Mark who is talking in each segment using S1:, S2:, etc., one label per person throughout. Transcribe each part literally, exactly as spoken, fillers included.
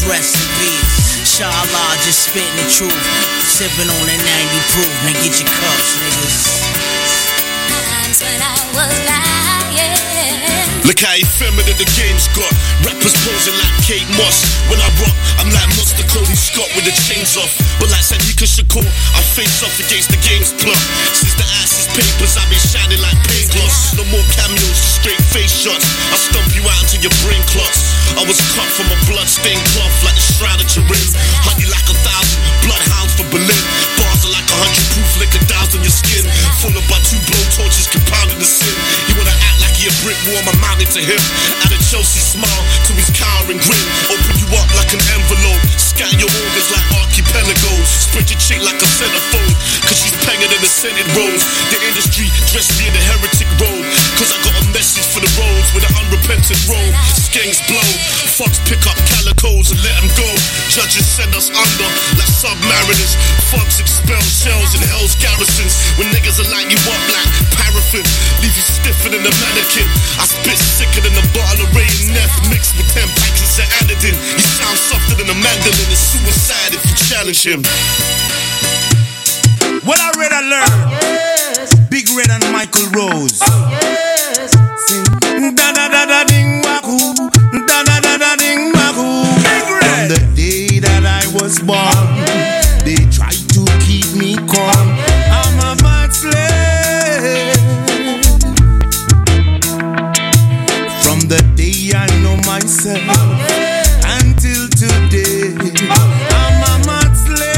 S1: rest in peace. Inshallah, just spitting the truth. Sipping on that ninety proof. Now get your cups, niggas.
S2: Times when I was lying.
S3: Look how effeminate the game's got. Rappers posing like Kate Moss. When I rock, I'm like Monster Cody Scott with the chains off. But like Sadiqa Shakur, I face off against the game's plot. Since the ass's papers, I've been shining like paint gloss. No more cameos, just straight face shots. I stomp you out until your brain clots. I was cut from a blood-stained cloth like the shroud at your rim. Hunt you like a thousand bloodhounds for Berlin. Bars are like a hundred proof liquor doused on your skin. Followed by two blow torches compounding the sin. You wanna act like you're a brick wall, I'm mounted to him. Add a Chelsea smile to his cowering grin. Open you up like an envelope. Scatter your organs like archipelagos. Spread your chick like a centerfold. Cause she's pegging in the scented rose. The industry dressed me in the heretic robe. Cause I got a message for the roads with an unrepentant road. Skanks blow. Fucks pick up calicos and let them go. Judges send us under like submariners. Fucks expel shells in hell's garrisons. When niggas are light you up like paraffin. Leave you stiffer than a mannequin. I spit sicker than a bottle of Ray and Neff mixed with ten packets of anodine. You sound softer than a mandolin. It's suicide if you challenge him.
S4: Well, I read, I learned. Yes. Big Red and Michael Rose. Oh, yes. Sing da da da da ding waku, da da da da ding waku. Big Red. From the day that I was born, oh, yes. They tried to keep me calm. Oh, yes. I'm a bad slave. From the day I know myself, oh, yes. Until today, oh, yes. I'm a mad slave.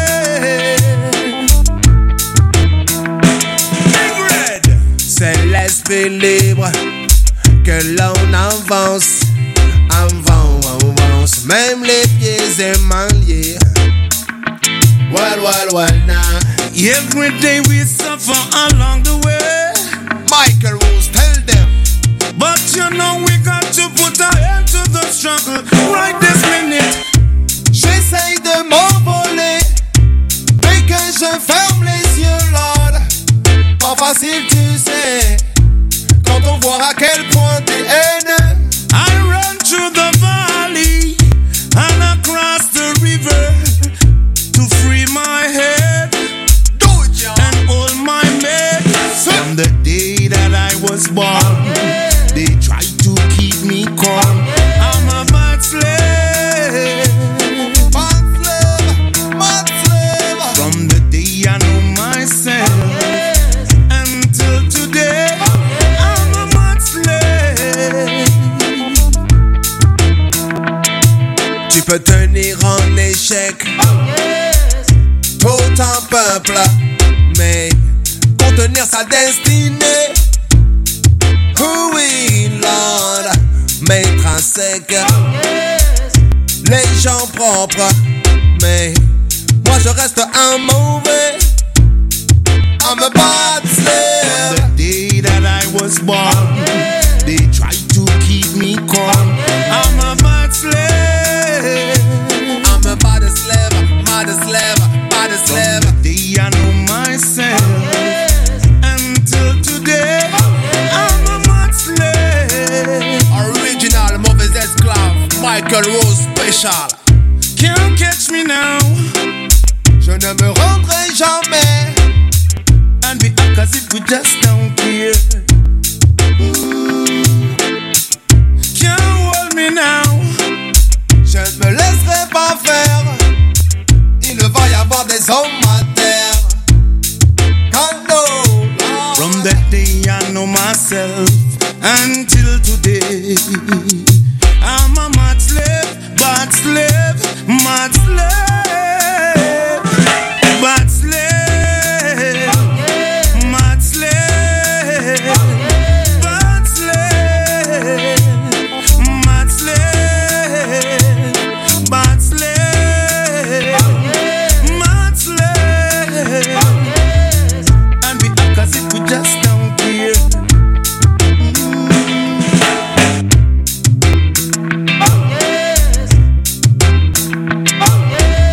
S4: C'est l'esprit libre que l'on avance, avant, avance, même les pieds et mains liés. Well, well, well, now. Every day we suffer along the way. Michael Rose, tell them. But you know we got to put our end to the struggle right this minute. J'essaye de m'envoler, dès que je ferme les yeux, Lord. Pas facile, tu sais, quand on voit à quel point t'es haineux. I run through the valley and across the river to free my head and hold my mate. From the day that I was born, they tried to keep me calm. I'm a bad slave, bad slave, bad slave. From the day I know myself until today, I'm a bad slave. Tu peux tenir en échec tout un peuple, mais contenir sa destinée. Oui, Lord, mettre un sec les gens propres, mais moi je reste un mauvais. I'm a bad slave. From the day that I was born, they tried to keep me calm. I'm a bad slave. I'm a bad slave, bad slave, bad slave. From the day I know myself until today, I'm a bad slave. Original mauvais esclave, Michael Rose special. Can't catch me now. Je ne me rendrai jamais. And we act as if we just don't care. Ooh. Can't hold me now. Je ne me laisserai pas faire. Il va y avoir des hommes à terre. Can't know. From that day I know myself until today, I'm a mad slave, bad slave, mad slave, bad slave.
S2: Oh, yes.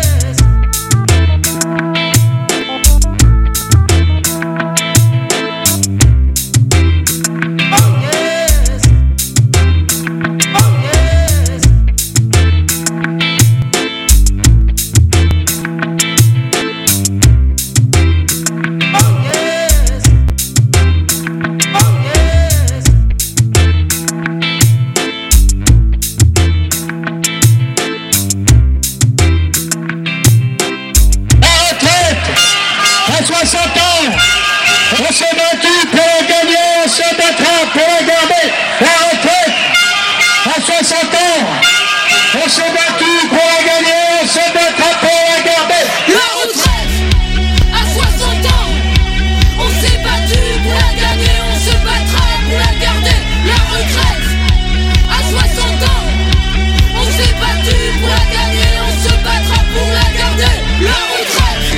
S5: à soixante ans, on s'est battu pour la gagner, on se battra pour la garder.
S2: La retraite à soixante ans, on s'est battu pour la gagner, on se battra pour la garder. La retraite à soixante ans, on s'est battu pour la gagner, on se battra pour la garder. La retraite,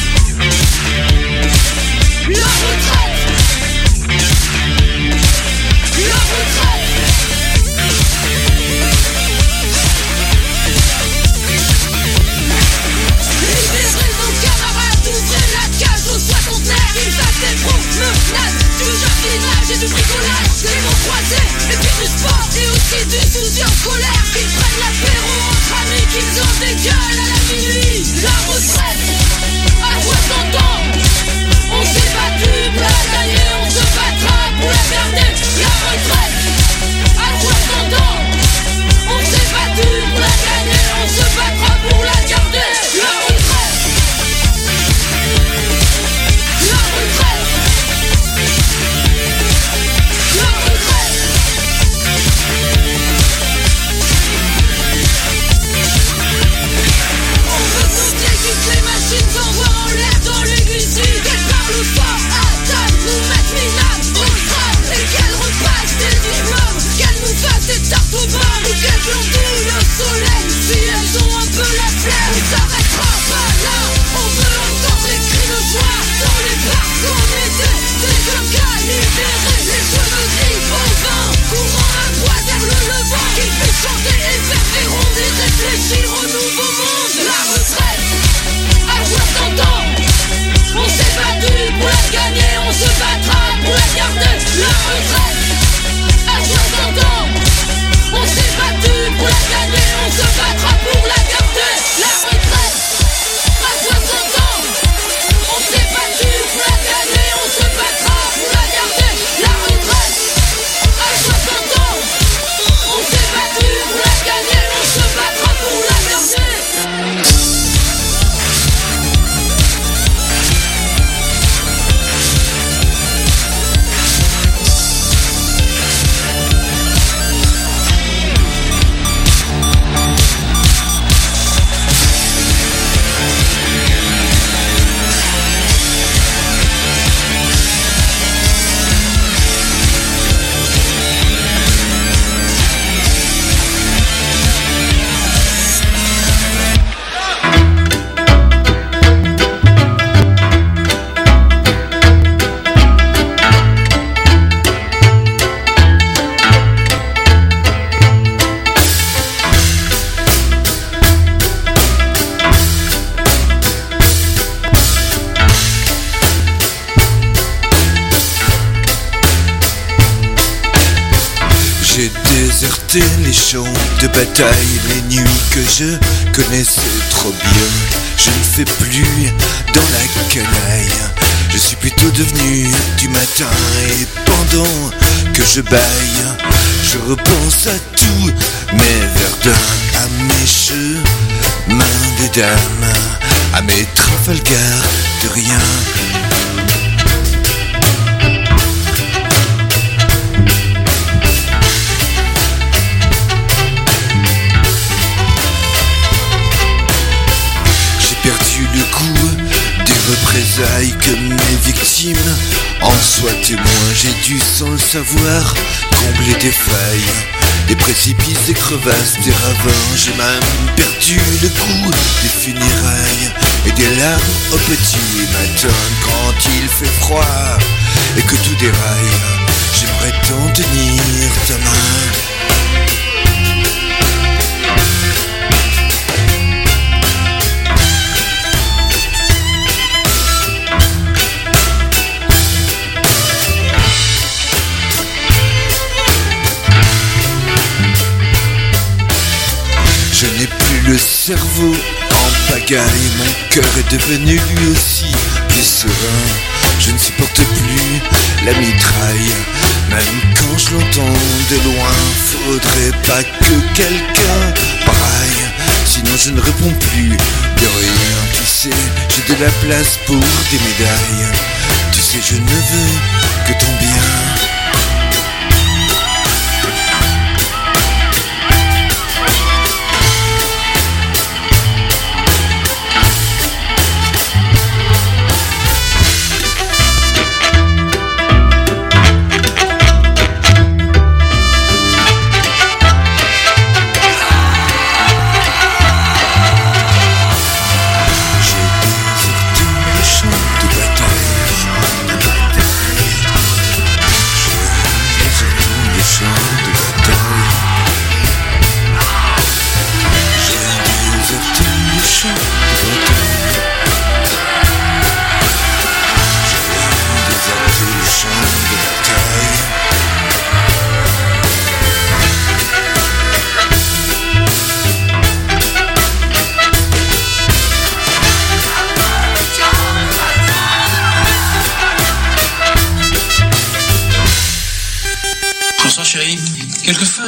S2: la retraite, la retraite. Libérez nos camarades, ouvrez la cage aux soixantenaires. Ils fassent des promenades, du jardinage et du bricolage, des mots croisés et puis du sport et aussi du soutien scolaire. Qu'ils prennent l'apéro entre amis, qu'ils en dégueulent à la minuit. La retraite à soixante ans, on s'est battu pour la gagner, on se battra pour la garder. La retraite à soixante ans, on s'est battu pour la gagner, on se battra pour la garder. La retraite, la retraite, la retraite. On veut compter toutes les machines s'envoient en l'air dans l'aiguille. Qu'elles parlent fort à table, nous mettent minables au crâne. Et qu'elles repassent des diplômes, qu'elles nous fassent des tartes aux pommes, ou qu'elles glandouillent le soleil. Si elles ont un peu la flemme, on s'arrêtera pas là. On veut entendre les cris de joie dans les parcs en été. Des clocas libérés, les cheveux gris au vent, courant à droite vers le levant. Qu'ils puissent chanter et faire des rondes et réfléchir au nouveau monde. La retraite à soixante ans, on s'est battu pour la gagner, on se battra pour la garder. La retraite à soixante ans, on s'est battu pour la gagner, on se battra pour la garder. La retraite à soixante ans, on s'est battu pour la gagner, on se battra pour la garder. La retraite à soixante ans, on s'est battu pour la gagner, on se battra pour la garder.
S6: J'ai déserté les champs de bataille, les nuits que je connaissais trop bien. Je ne fais plus dans la canaille, je suis plutôt devenu du matin. Et pendant que je baille, je repense à tous mes verdins, à mes chemins des dames, à mes Trafalgar de rien. Perdu le goût des représailles que mes victimes en soient témoins. J'ai dû sans le savoir combler des failles, des précipices, des crevasses, des ravins. J'ai même perdu le goût des funérailles et des larmes au petit matin. Quand il fait froid et que tout déraille, j'aimerais tant tenir ta main. Je n'ai plus le cerveau en pagaille, mon cœur est devenu lui aussi plus serein. Je ne supporte plus la mitraille, même quand je l'entends de loin. Faudrait pas que quelqu'un braille, sinon je ne réponds plus de rien. Tu sais, j'ai de la place pour des médailles, tu sais je ne veux que ton bien.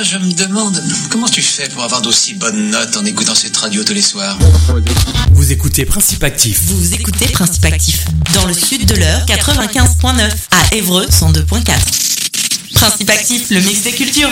S7: je me demande, comment tu fais pour avoir d'aussi bonnes notes en écoutant cette radio tous les soirs?
S8: Vous écoutez Principe Actif.
S9: Vous écoutez Principe Actif. Dans le sud de l'heure, quatre-vingt-quinze virgule neuf. À Évreux, cent deux virgule quatre. Principe Actif, le mix des cultures.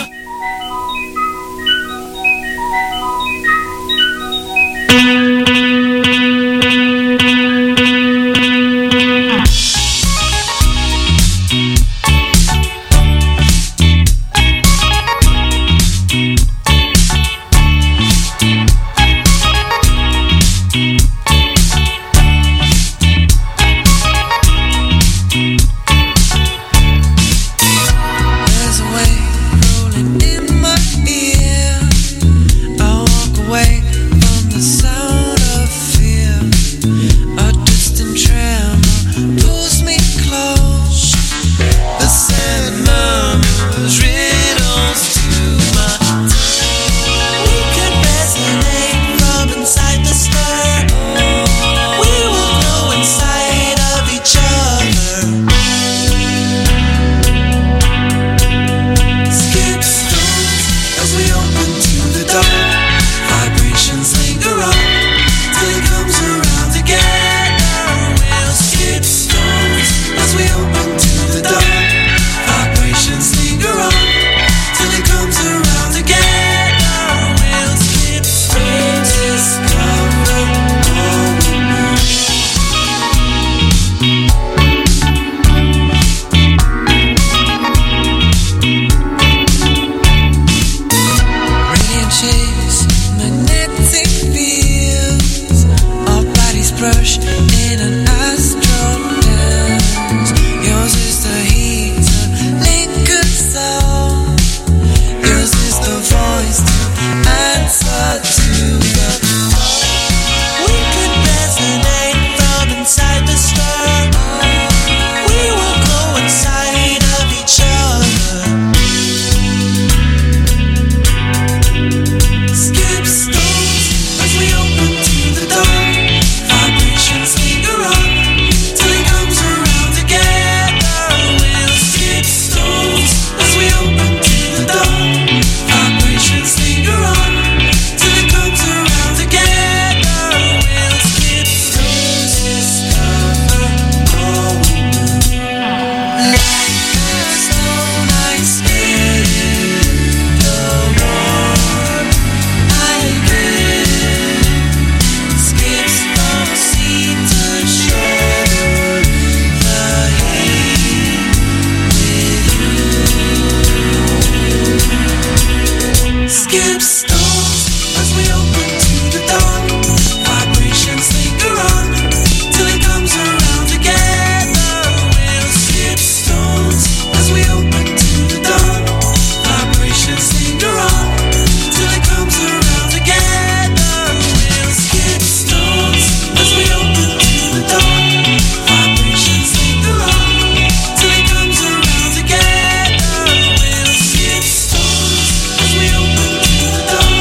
S2: Skip stones as we open to the dawn.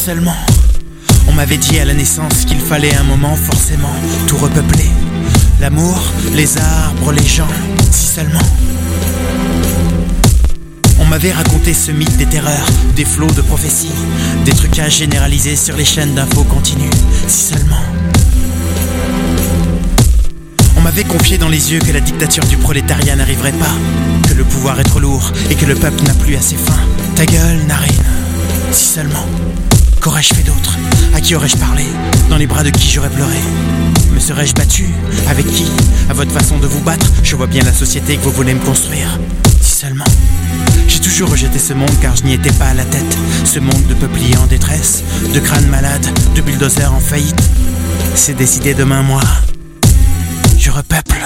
S1: seulement on m'avait dit à la naissance qu'il fallait un moment forcément tout repeupler. L'amour, les arbres, les gens, si seulement. On m'avait raconté ce mythe des terreurs, des flots de prophéties, des trucages généralisés sur les chaînes d'infos continues, si seulement. On m'avait confié dans les yeux que la dictature du prolétariat n'arriverait pas, que le pouvoir est trop lourd et que le peuple n'a plus assez faim. Ta gueule, narine, si seulement. Qu'aurais-je fait d'autre? À qui aurais-je parlé? Dans les bras de qui j'aurais pleuré? Me serais-je battu? Avec qui? À votre façon de vous battre, je vois bien la société que vous voulez me construire. Si seulement. J'ai toujours rejeté ce monde car je n'y étais pas à la tête. Ce monde de peupliers en détresse, de crânes malades, de bulldozers en faillite. C'est décidé demain, moi, je repeuple.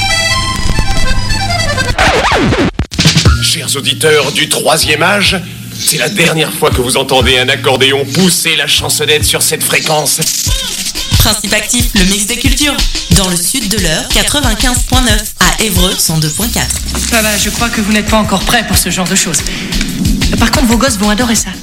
S10: Auditeurs du troisième âge, C'est la dernière fois que vous entendez un accordéon pousser la chansonnette sur cette fréquence.
S9: Principe Actif, le mix des cultures. Dans le sud de l'heure, quatre-vingt-quinze point neuf. À Évreux, cent deux point quatre.
S11: Ah bah, je crois que vous n'êtes pas encore prêts pour ce genre de choses. Par contre, vos gosses vont adorer ça.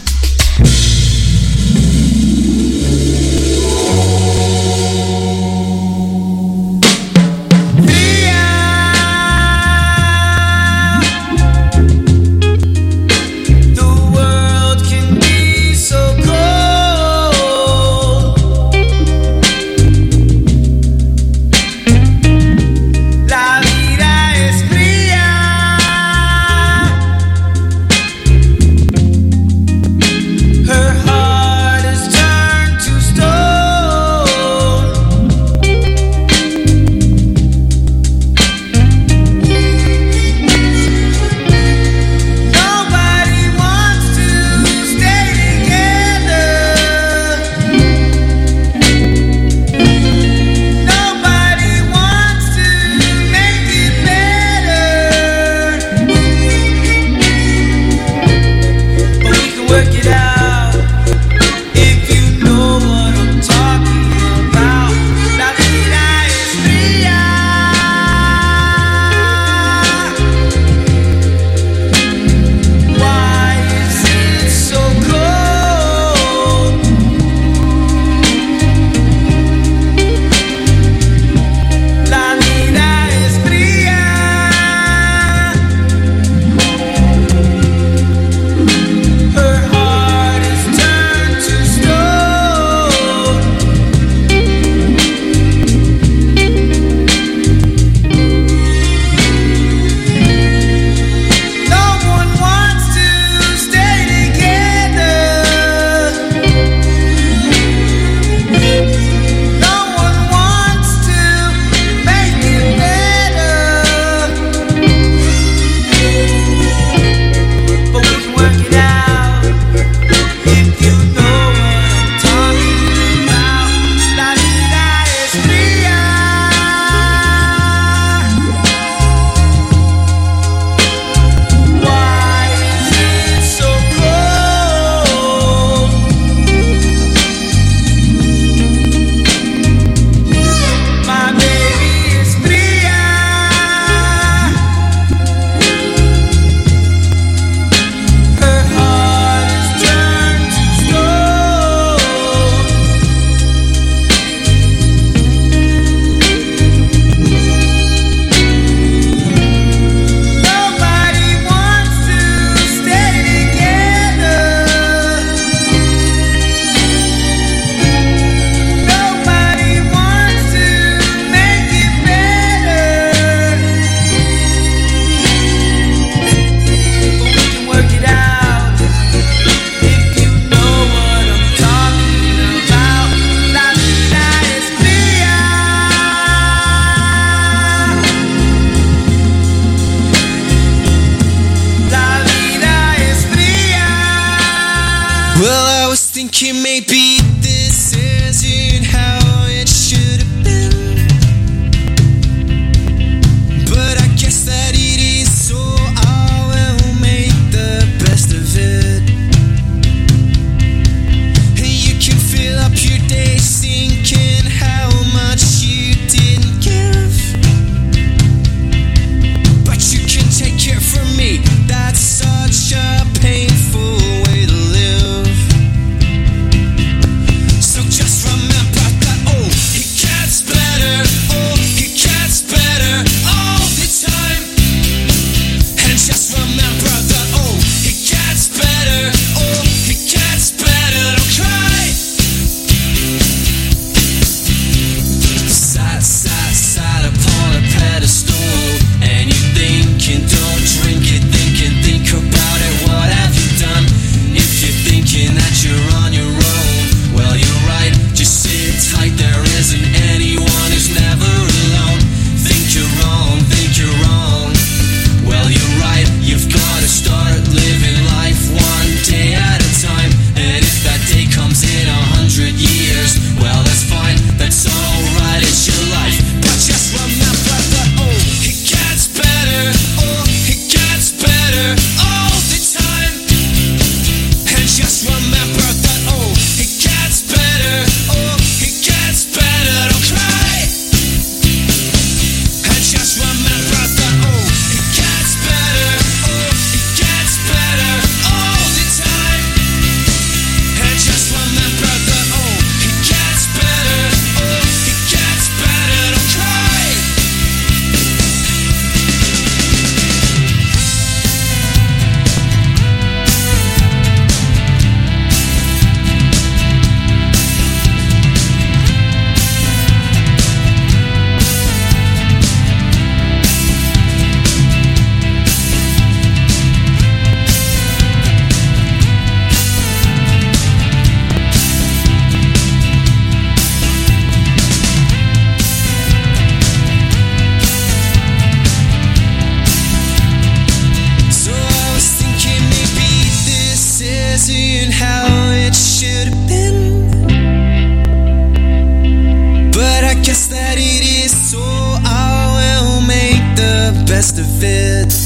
S6: Such a painful way to live.
S12: So I will make the best of it.